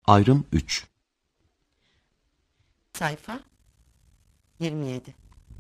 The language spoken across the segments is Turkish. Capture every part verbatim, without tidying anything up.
Ayrım üç. Sayfa yirmi yedi.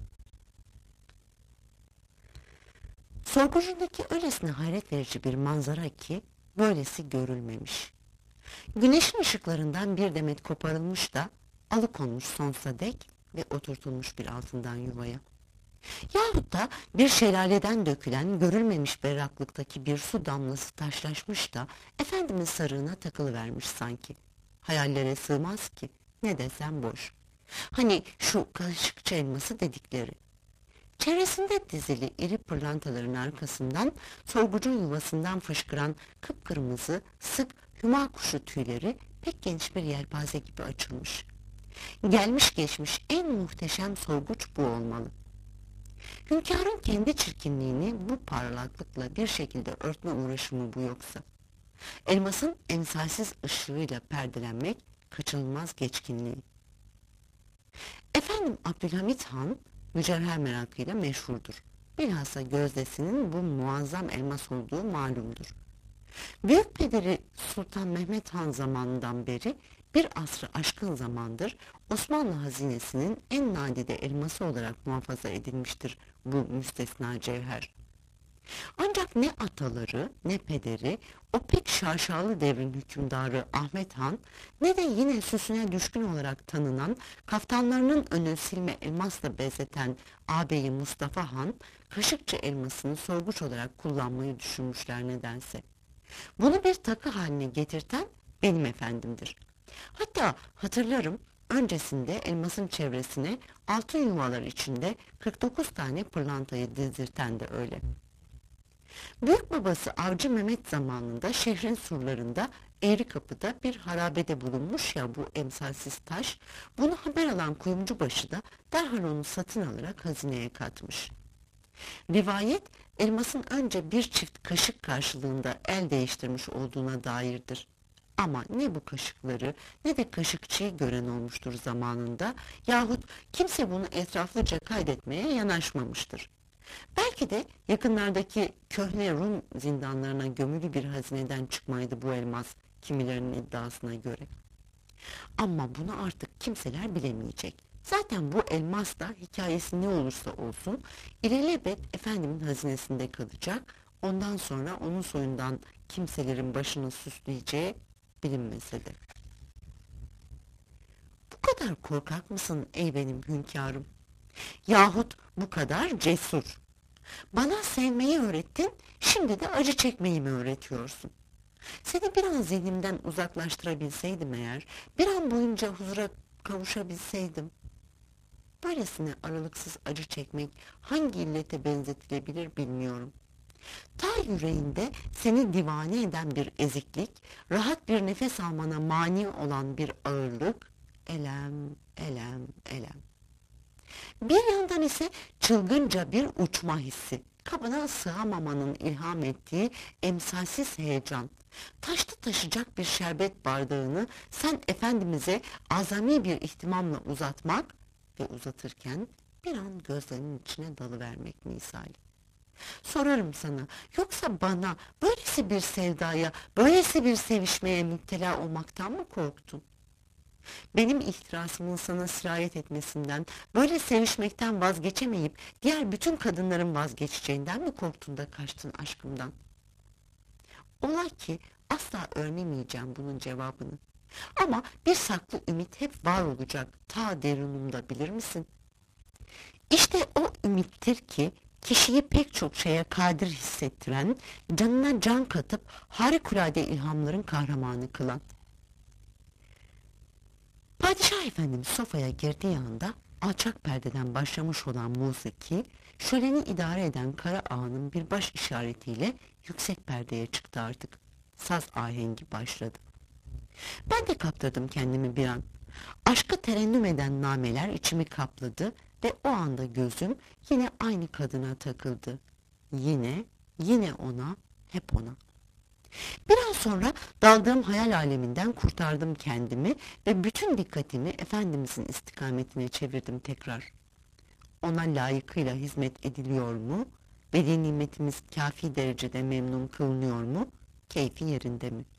Sorgucundaki öylesine hayret verici bir manzara ki böylesi görülmemiş. Güneşin ışıklarından bir demet koparılmış da alıkonmuş sonsuza dek ve oturtulmuş bir altından yuvaya. Yahut da bir şelaleden dökülen görülmemiş berraklıktaki bir su damlası taşlaşmış da Efendimiz sarığına takılıvermiş sanki. Hayallere sığmaz ki, ne desem boş. Hani şu kaşıkçı elması dedikleri. Çevresinde dizili iri pırlantaların arkasından sorgucun yuvasından fışkıran kıpkırmızı sık hüma kuşu tüyleri pek geniş bir yelpaze gibi açılmış. Gelmiş geçmiş en muhteşem sorguç bu olmalı. Hünkârın kendi çirkinliğini bu parlaklıkla bir şekilde örtme uğraşımı bu yoksa. Elmasın emsalsiz ışığıyla perdelenmek kaçınılmaz geçkinliği. Efendim Abdülhamit Han mücevher merakıyla meşhurdur. Bilhassa gözdesinin bu muazzam elmas olduğu malumdur. Büyük pederi Sultan Mehmet Han zamanından beri bir asrı aşkın zamandır Osmanlı hazinesinin en nadide elması olarak muhafaza edilmiştir bu müstesna cevher. Ancak ne ataları ne pederi o pek şaşalı devrin hükümdarı Ahmet Han ne de yine süsüne düşkün olarak tanınan kaftanlarının önü silme elmasla bezeten ağabeyi Mustafa Han kaşıkçı elmasını sorguç olarak kullanmayı düşünmüşler nedense. Bunu bir takı haline getirten benim efendimdir. Hatta hatırlarım öncesinde elmasın çevresine altın yuvalar içinde kırk dokuz tane pırlantayı dizdirten de öyle. Büyük babası Avcı Mehmet zamanında şehrin surlarında Eğri Kapı'da bir harabede bulunmuş ya bu emsalsiz taş, bunu haber alan kuyumcubaşı da derhal onu satın alarak hazineye katmış. Rivayet elmasın önce bir çift kaşık karşılığında el değiştirmiş olduğuna dairdir. Ama ne bu kaşıkları ne de kaşıkçıyı gören olmuştur zamanında yahut kimse bunu etraflıca kaydetmeye yanaşmamıştır. Belki de yakınlardaki köhne Rum zindanlarına gömülü bir hazineden çıkmaydı bu elmas kimilerinin iddiasına göre. Ama bunu artık kimseler bilemeyecek. Zaten bu elmas da hikayesi ne olursa olsun ilelebet efendimin hazinesinde kalacak. Ondan sonra onun soyundan kimselerin başını süsleyeceği bilinmese de. Bu kadar korkak mısın ey benim hünkârım? Yahut bu kadar cesur. Bana sevmeyi öğrettin, şimdi de acı çekmeyi mi öğretiyorsun? Seni bir an zihnimden uzaklaştırabilseydim eğer, bir an boyunca huzura kavuşabilseydim. Böylesine aralıksız acı çekmek hangi illete benzetilebilir bilmiyorum. Ta yüreğinde seni divane eden bir eziklik, rahat bir nefes almana mani olan bir ağırlık, elem, elem, elem. Bir yandan ise çılgınca bir uçma hissi, kabına sığamamanın ilham ettiği emsalsiz heyecan. Taşta taşacak bir şerbet bardağını sen Efendimiz'e azami bir ihtimamla uzatmak ve uzatırken bir an gözlerinin içine dalıvermek misali. Sorarım sana, yoksa bana böylesi bir sevdaya, böylesi bir sevişmeye müptela olmaktan mı korktun? Benim ihtirasımın sana sirayet etmesinden, böyle sevişmekten vazgeçemeyip diğer bütün kadınların vazgeçeceğinden mi korktun da kaçtın aşkımdan? Ola ki asla öğrenemeyeceğim bunun cevabını. Ama bir saklı ümit hep var olacak ta derinimde, bilir misin? İşte o ümittir ki kişiyi pek çok şeye kadir hissettiren, canına can katıp harikulade ilhamların kahramanı kılan. Padişah Efendimiz sofaya girdiği anda alçak perdeden başlamış olan musiki, şöleni idare eden kara ağanın bir baş işaretiyle yüksek perdeye çıktı artık. Saz ahengi başladı. Ben de kaptırdım kendimi bir an. Aşkı terennüm eden nameler içimi kapladı ve o anda gözüm yine aynı kadına takıldı. Yine, yine ona, hep ona. Biraz sonra daldığım hayal aleminden kurtardım kendimi ve bütün dikkatimi Efendimizin istikametine çevirdim tekrar. Ona layıkıyla hizmet ediliyor mu? Veli nimetimiz kafi derecede memnun kılınıyor mu? Keyfi yerinde mi?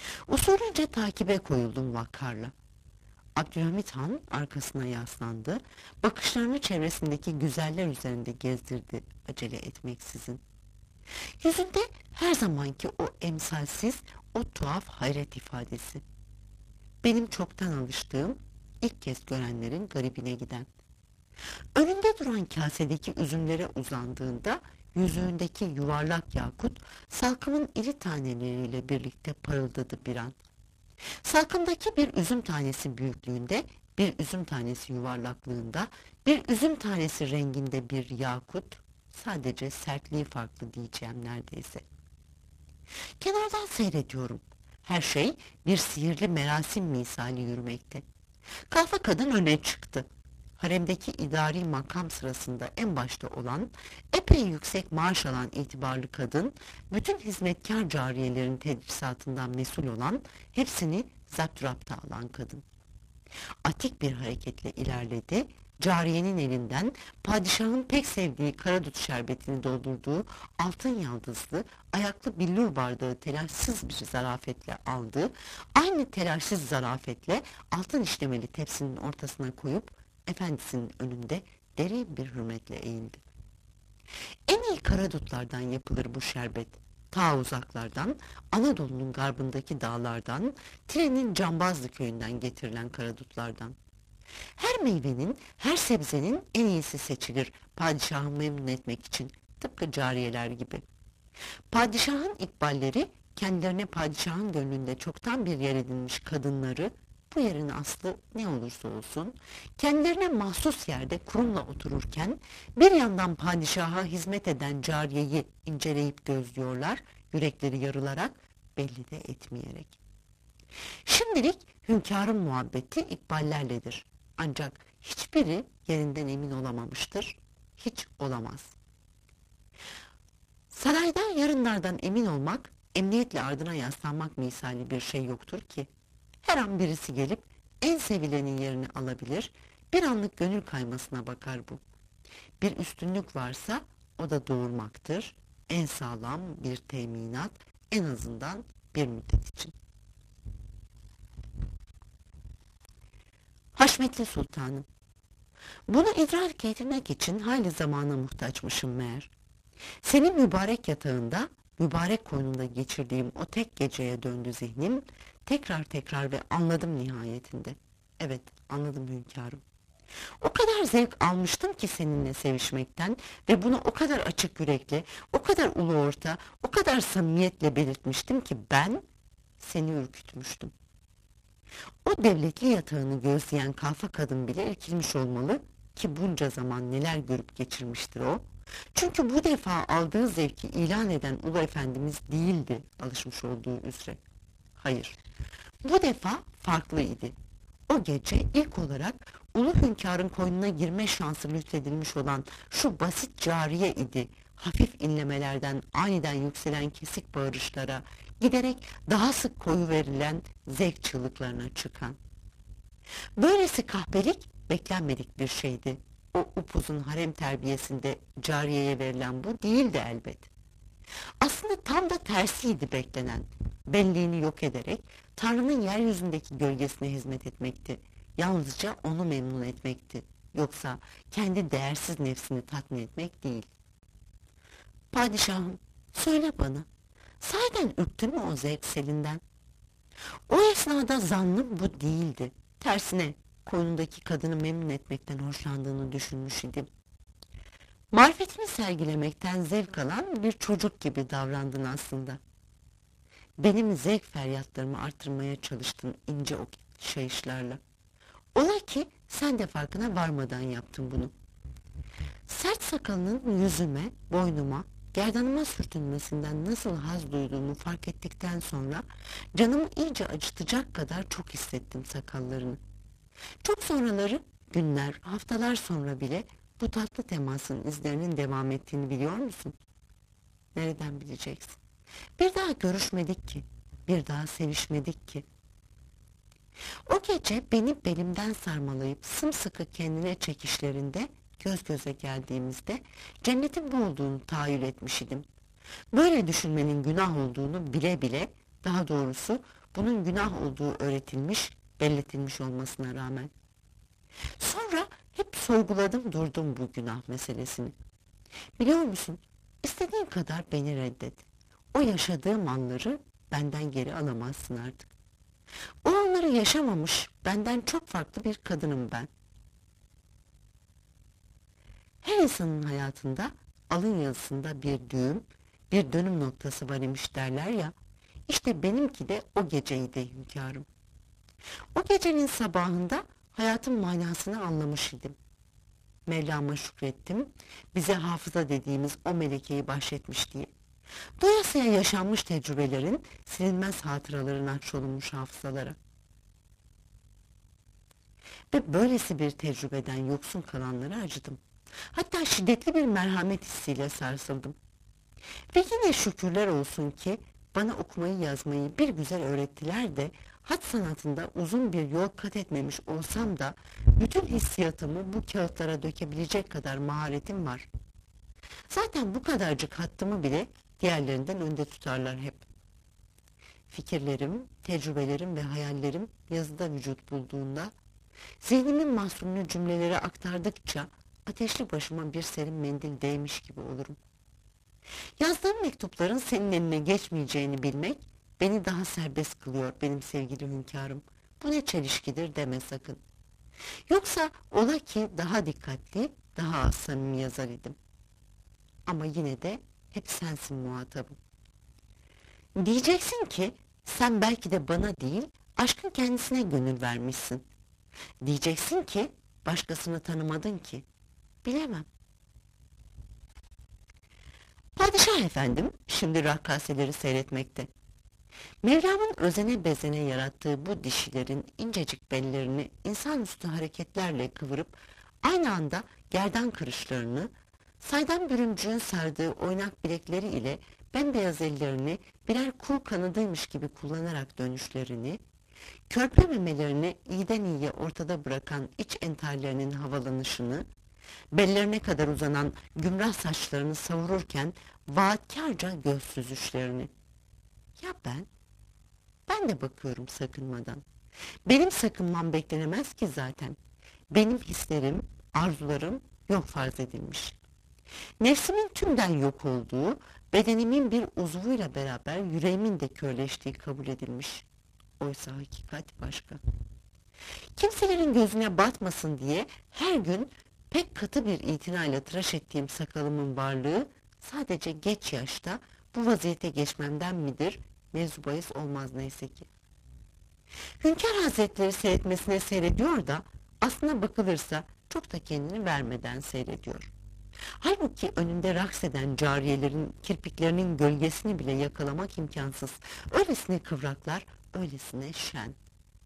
Usulünce takibe koyuldum vakkarla. Abdülhamit Han arkasına yaslandı, bakışlarını çevresindeki güzeller üzerinde gezdirdi acele etmeksizin. Yüzünde her zamanki o emsalsiz, o tuhaf hayret ifadesi. Benim çoktan alıştığım, ilk kez görenlerin garibine giden. Önünde duran kasedeki üzümlere uzandığında yüzüğündeki yuvarlak yakut salkımın iri taneleriyle birlikte parıldadı bir an. Salkımdaki bir üzüm tanesi büyüklüğünde, bir üzüm tanesi yuvarlaklığında, bir üzüm tanesi renginde bir yakut, sadece sertliği farklı diyeceğim neredeyse. Kenardan seyrediyorum. Her şey bir sihirli merasim misali yürümekte. Kalfa kadın öne çıktı. Haremdeki idari makam sırasında en başta olan, epey yüksek maaş alan itibarlı kadın, bütün hizmetkar cariyelerin tedrisatından mesul olan, hepsini zapturapta alan kadın. Atik bir hareketle ilerledi, cariyenin elinden padişahın pek sevdiği karadut şerbetini doldurduğu altın yaldızlı, ayaklı billur bardağı telaşsız bir zarafetle aldı, aynı telaşsız zarafetle altın işlemeli tepsinin ortasına koyup, efendisinin önünde derin bir hürmetle eğildi. En iyi karadutlardan yapılır bu şerbet. Ta uzaklardan, Anadolu'nun garbındaki dağlardan, Tire'nin Cambazlı köyünden getirilen karadutlardan. Her meyvenin, her sebzenin en iyisi seçilir padişahı memnun etmek için, tıpkı cariyeler gibi. Padişahın ikballeri, kendilerine padişahın gönlünde çoktan bir yer edinmiş kadınları, bu yerin aslı ne olursa olsun, kendilerine mahsus yerde kurumla otururken, bir yandan padişaha hizmet eden cariyeyi inceleyip gözlüyorlar, yürekleri yarılarak, belli de etmeyerek. Şimdilik hünkârın muhabbeti ikballerledir. Ancak hiçbiri yerinden emin olamamıştır, hiç olamaz. Sarayda yarınlardan emin olmak, emniyetle ardına yaslanmak misali bir şey yoktur ki. Her an birisi gelip en sevilenin yerini alabilir, bir anlık gönül kaymasına bakar bu. Bir üstünlük varsa o da doğurmaktır, en sağlam bir teminat, en azından bir müddet için. Haşmetli Sultanım, bunu idrak etmek için hayli zamana muhtaçmışım meğer. Senin mübarek yatağında, mübarek koynunda geçirdiğim o tek geceye döndü zihnim, tekrar tekrar ve anladım nihayetinde. Evet, anladım hünkârım. O kadar zevk almıştım ki seninle sevişmekten ve bunu o kadar açık yürekle, o kadar ulu orta, o kadar samimiyetle belirtmiştim ki ben seni ürkütmüştüm. O devletli yatağını gözleyen kalfa kadın bile irkilmiş olmalı ki bunca zaman neler görüp geçirmiştir o. Çünkü bu defa aldığı zevki ilan eden Ulu Efendimiz değildi alışmış olduğu üzere. Hayır, bu defa farklıydı. O gece ilk olarak Ulu Hünkâr'ın koynuna girme şansı lütfedilmiş olan şu basit cariye idi. Hafif inlemelerden aniden yükselen kesik bağırışlara, giderek daha sık koyu verilen zevk çığlıklarına çıkan. Böylesi kahpelik beklenmedik bir şeydi. O upuzun harem terbiyesinde cariyeye verilen bu değildi elbet. Aslında tam da tersiydi beklenen. Benliğini yok ederek Tanrı'nın yeryüzündeki gölgesine hizmet etmekti. Yalnızca onu memnun etmekti. Yoksa kendi değersiz nefsini tatmin etmek değil. Padişahım, söyle bana, sahiden ürktün mü o zevk selinden? O esnada zannım bu değildi. Tersine koynundaki kadını memnun etmekten hoşlandığını düşünmüş idim. Marifetini sergilemekten zevk alan bir çocuk gibi davrandın aslında. Benim zevk feryatlarımı artırmaya çalıştın ince okşayışlarla. Ola ki sen de farkına varmadan yaptın bunu. Sert sakalının yüzüme, boynuma, gerdanıma sürtünmesinden nasıl haz duyduğumu fark ettikten sonra canımı iyice acıtacak kadar çok hissettim sakallarını. Çok sonraları, günler, haftalar sonra bile bu tatlı temasın izlerinin devam ettiğini biliyor musun? Nereden bileceksin? Bir daha görüşmedik ki, bir daha sevişmedik ki. O gece beni belimden sarmalayıp sımsıkı kendine çekişlerinde göz göze geldiğimizde cennetin bu olduğunu tahayyül etmiş idim. Böyle düşünmenin günah olduğunu bile bile, daha doğrusu bunun günah olduğu öğretilmiş, belletilmiş olmasına rağmen. Sonra hep sorguladım durdum bu günah meselesini. Biliyor musun? İstediğin kadar beni reddet. O yaşadığım anları benden geri alamazsın artık. O anları yaşamamış, benden çok farklı bir kadınım ben. Her insanın hayatında alın yazısında bir düğüm, bir dönüm noktası var imiş derler ya. İşte benimki de o geceydi hünkârım. O gecenin sabahında hayatın manasını anlamış idim. Mevlam'a şükrettim, bize hafıza dediğimiz o melekeyi bahşetmiş diye. Doyasıya yaşanmış tecrübelerin, silinmez hatıraların akşolunmuş hafızalara. Ve böylesi bir tecrübeden yoksun kalanlara acıdım. Hatta şiddetli bir merhamet hissiyle sarsıldım. Ve yine şükürler olsun ki bana okumayı yazmayı bir güzel öğrettiler de hat sanatında uzun bir yol kat etmemiş olsam da bütün hissiyatımı bu kağıtlara dökebilecek kadar maharetim var. Zaten bu kadarcık hattımı bile diğerlerinden önde tutarlar hep. Fikirlerim, tecrübelerim ve hayallerim yazıda vücut bulduğunda, zihnimin mahzunlu cümleleri aktardıkça ateşli başıma bir serin mendil değmiş gibi olurum. Yazdığım mektupların senin eline geçmeyeceğini bilmek beni daha serbest kılıyor benim sevgili hünkârım. Bu ne çelişkidir deme sakın. Yoksa ola ki daha dikkatli, daha az samimi yazar idim. Ama yine de hep sensin muhatabım. Diyeceksin ki sen belki de bana değil aşkın kendisine gönül vermişsin. Diyeceksin ki başkasını tanımadın ki. Bilemem. Padişah efendim şimdi rakkaseleri seyretmekte. Mevlam'ın özene bezene yarattığı bu dişilerin incecik bellerini insanüstü hareketlerle kıvırıp aynı anda gerdan kırışlarını, saydam bürümcüğün sardığı oynak bilekleri ile bembeyaz ellerini birer kul kanadıymış gibi kullanarak dönüşlerini, körpe memelerini iyiden iyiye ortada bırakan iç entarlerinin havalanışını, bellerine kadar uzanan gümrah saçlarını savururken vaatkarca göz süzüşlerini. Ya ben? Ben de bakıyorum sakınmadan. Benim sakınmam beklenemez ki zaten. Benim hislerim, arzularım yok farz edilmiş. Nefsimin tümden yok olduğu, bedenimin bir uzvuyla beraber yüreğimin de körleştiği kabul edilmiş. Oysa hakikat başka. Kimselerin gözüne batmasın diye her gün pek katı bir itinayla tıraş ettiğim sakalımın varlığı sadece geç yaşta bu vaziyete geçmemden midir, mevzu bahis olmaz neyse ki. Hünkâr Hazretleri seyretmesine seyrediyor da aslına bakılırsa çok da kendini vermeden seyrediyor. Halbuki önünde raks eden cariyelerin kirpiklerinin gölgesini bile yakalamak imkansız. Öylesine kıvraklar, öylesine şen.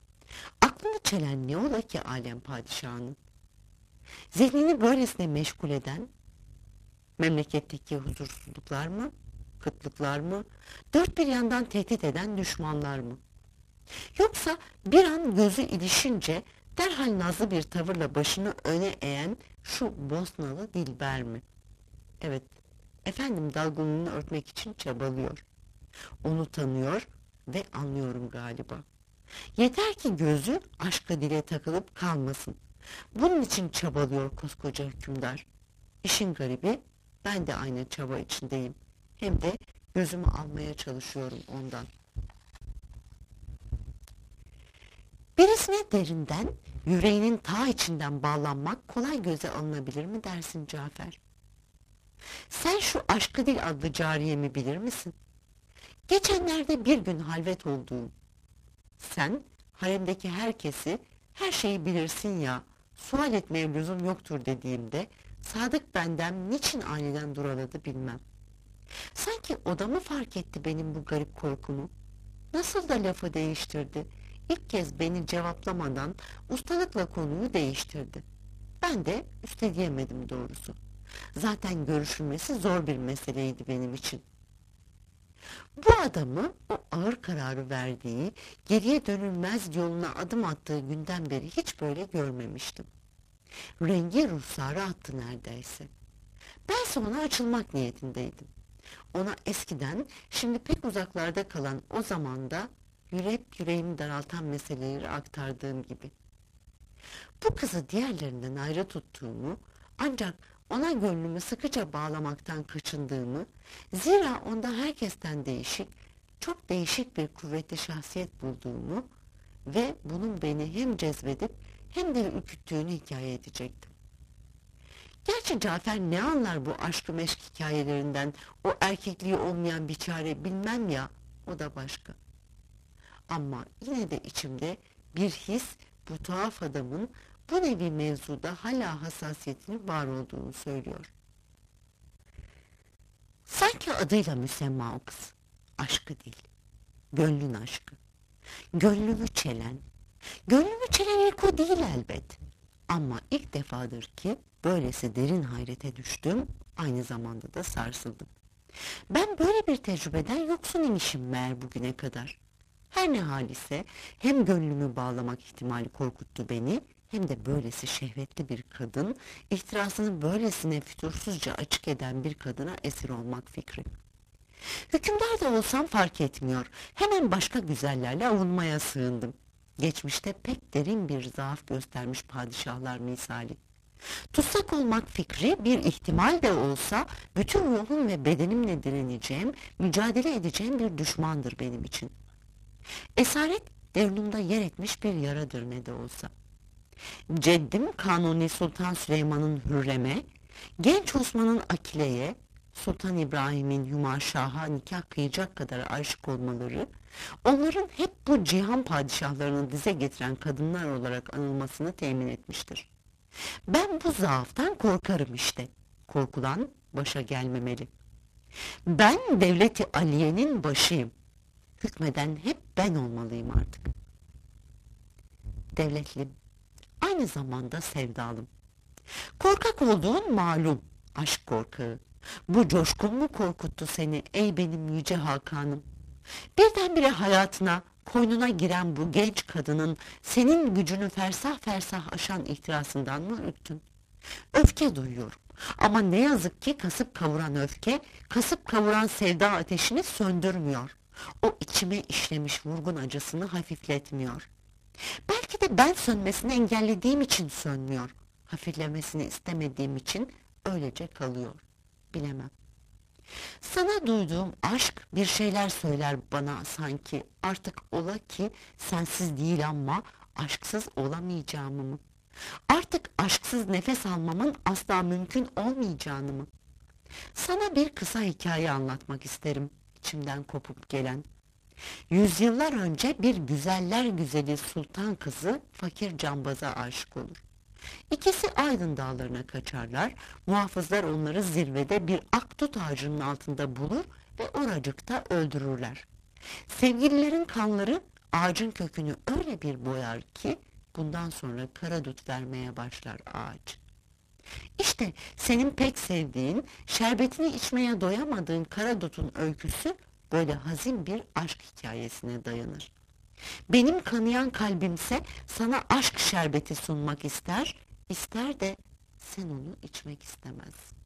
Aklını çelen ne ola ki alem padişahının? Zihnini böylesine meşgul eden, memleketteki huzursuzluklar mı, kıtlıklar mı, dört bir yandan tehdit eden düşmanlar mı? Yoksa bir an gözü ilişince derhal nazlı bir tavırla başını öne eğen şu Bosnalı Dilber mi? Evet, efendim dalgınlığını örtmek için çabalıyor. Onu tanıyor ve anlıyorum galiba. Yeter ki gözü aşka dile takılıp kalmasın. Bunun için çabalıyor koskoca hükümdar. İşin garibi ben de aynı çaba içindeyim. Hem de gözümü almaya çalışıyorum ondan. Birisine derinden, yüreğinin ta içinden bağlanmak kolay göze alınabilir mi dersin Cafer? Sen şu Aşkı Dil adlı cariyemi bilir misin? Geçenlerde bir gün halvet olduğum. Sen haremdeki herkesi her şeyi bilirsin ya, sual etmeye lüzum yoktur dediğimde Sadık benden niçin aniden duraladı bilmem. Sanki o da mı fark etti benim bu garip korkumu? Nasıl da lafı değiştirdi. İlk kez beni cevaplamadan ustalıkla konuyu değiştirdi. Ben de üsteleyemedim doğrusu. Zaten görüşülmesi zor bir meseleydi benim için. Bu adamı o ağır kararı verdiği, geriye dönülmez yoluna adım attığı günden beri hiç böyle görmemiştim. Rengi ruhsarı attı neredeyse. Ben ona açılmak niyetindeydim. Ona eskiden, şimdi pek uzaklarda kalan o zamanda Yürek yüreğimi daraltan meseleleri aktardığım gibi. Bu kızı diğerlerinden ayrı tuttuğumu, ancak ona gönlümü sıkıca bağlamaktan kaçındığımı, zira onda herkesten değişik, çok değişik bir kuvvetli şahsiyet bulduğumu ve bunun beni hem cezbedip hem de ürküttüğünü hikaye edecektim. Gerçi Cafer ne anlar bu aşk-ı meşk hikayelerinden, o erkekliği olmayan bir çare bilmem ya, o da başka. Ama yine de içimde bir his bu tuhaf adamın bu nevi mevzuda hala hassasiyetinin var olduğunu söylüyor. Sanki adıyla müsemma o kız. Aşkı değil, gönlün aşkı. Gönlümü çelen, gönlümü çelen ilk o değil elbet. Ama ilk defadır ki böylesi derin hayrete düştüm, aynı zamanda da sarsıldım. Ben böyle bir tecrübeden yoksun imişim meğer bugüne kadar. Her ne hal ise hem gönlümü bağlamak ihtimali korkuttu beni, hem de böylesi şehvetli bir kadın, ihtirasını böylesine fütursuzca açık eden bir kadına esir olmak fikri. Hükümdar da olsam fark etmiyor, hemen başka güzellerle avunmaya sığındım. Geçmişte pek derin bir zaaf göstermiş padişahlar misali. Tutsak olmak fikri bir ihtimal de olsa bütün ruhum ve bedenimle direneceğim, mücadele edeceğim bir düşmandır benim için. Esaret devrimde yer etmiş bir yaradır ne de olsa. Ceddim Kanuni Sultan Süleyman'ın Hürrem'e, genç Osman'ın Akile'ye, Sultan İbrahim'in Hümaşah'a nikah kıyacak kadar aşık olmaları, onların hep bu cihan padişahlarını dize getiren kadınlar olarak anılmasını temin etmiştir. Ben bu zaaftan korkarım işte. Korkulan başa gelmemeli. Ben devleti Aliye'nin başıyım. Hükmeden hep ben olmalıyım artık. Devletlim, aynı zamanda sevdalım. Korkak olduğun malum, aşk korkağı. Bu coşkun mu korkuttu seni ey benim yüce Hakan'ım? Birdenbire hayatına, koynuna giren bu genç kadının senin gücünü fersah fersah aşan ihtirasından mı ürktün? Öfke duyuyorum. Ama ne yazık ki kasıp kavuran öfke, kasıp kavuran sevda ateşini söndürmüyor. O içime işlemiş vurgun acısını hafifletmiyor. Belki de ben sönmesini engellediğim için sönmüyor. Hafiflemesini istemediğim için öylece kalıyor. Bilemem. Sana duyduğum aşk bir şeyler söyler bana sanki. Artık ola ki sensiz değil ama aşksız olamayacağımı mı? Artık aşksız nefes almamın asla mümkün olmayacağını mı? Sana bir kısa hikaye anlatmak isterim, içimden kopup gelen. Yüzyıllar önce bir güzeller güzeli sultan kızı fakir cambaza aşık olur. İkisi Aydın dağlarına kaçarlar, muhafızlar onları zirvede bir akdut ağacının altında bulur ve oracıkta öldürürler. Sevgililerin kanları ağacın kökünü öyle bir boyar ki bundan sonra kara dut vermeye başlar ağaç. İşte senin pek sevdiğin, şerbetini içmeye doyamadığın kara dutun öyküsü böyle hazin bir aşk hikayesine dayanır. Benim kanayan kalbimse sana aşk şerbeti sunmak ister, ister de sen onu içmek istemezsin.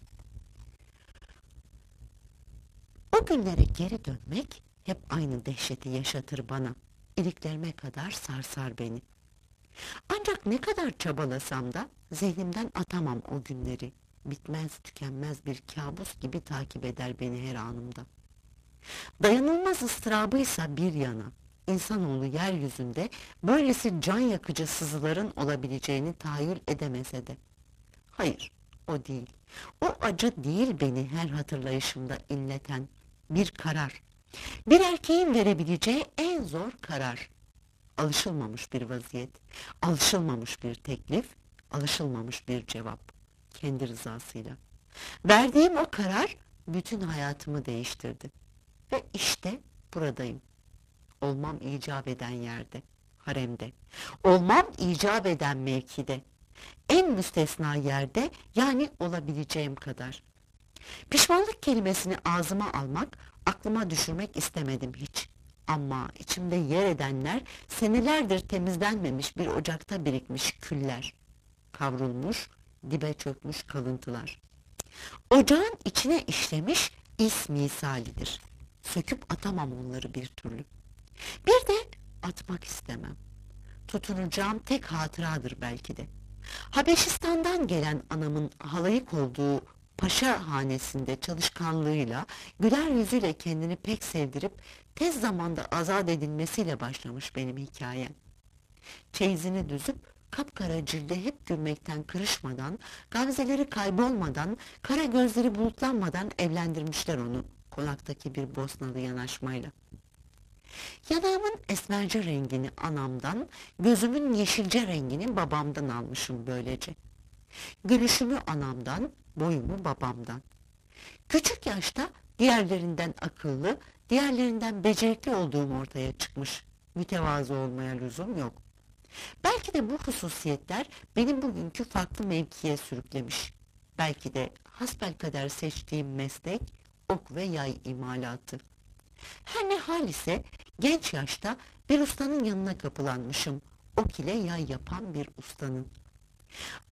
O günlere geri dönmek hep aynı dehşeti yaşatır bana. İliklerime kadar sarsar beni. Ancak ne kadar çabalasam da zihnimden atamam o günleri. Bitmez tükenmez bir kabus gibi takip eder beni her anımda. Dayanılmaz ıstırabıysa bir yana, İnsanoğlu yeryüzünde böylesi can yakıcı sızıların olabileceğini tahayyül edemese de. Hayır, o değil. O acı değil beni her hatırlayışımda inleten bir karar. Bir erkeğin verebileceği en zor karar. Alışılmamış bir vaziyet, alışılmamış bir teklif, alışılmamış bir cevap. Kendi rızasıyla. Verdiğim o karar bütün hayatımı değiştirdi. Ve işte buradayım. Olmam icap eden yerde, haremde. Olmam icap eden mevkide. En müstesna yerde, yani olabileceğim kadar. Pişmanlık kelimesini ağzıma almak, aklıma düşürmek istemedim hiç. Ama içimde yer edenler senelerdir temizlenmemiş bir ocakta birikmiş küller. Kavrulmuş, dibe çökmüş kalıntılar. Ocağın içine işlemiş is misalidir. Söküp atamam onları bir türlü. Bir de atmak istemem. Tutunacağım tek hatıradır belki de. Habeşistan'dan gelen anamın halayık olduğu paşa hanesinde çalışkanlığıyla, güler yüzüyle kendini pek sevdirip tez zamanda azat edilmesiyle başlamış benim hikayem. Çeyizini düzüp kapkara cilde hep gülmekten kırışmadan, gamzeleri kaybolmadan, kara gözleri bulutlanmadan evlendirmişler onu konaktaki bir Bosnalı yanaşmayla. Yanağımın esmerce rengini anamdan, gözümün yeşilce rengini babamdan almışım böylece. Gülüşümü anamdan, boyumu babamdan. Küçük yaşta diğerlerinden akıllı, diğerlerinden becerikli olduğum ortaya çıkmış. Mütevazı olmaya lüzum yok. Belki de bu hususiyetler benim bugünkü farklı mevkiye sürüklemiş. Belki de hasbelkader seçtiğim meslek ok ve yay imalatı. Her ne hal ise genç yaşta bir ustanın yanına kapılanmışım. Ok ile yay yapan bir ustanın.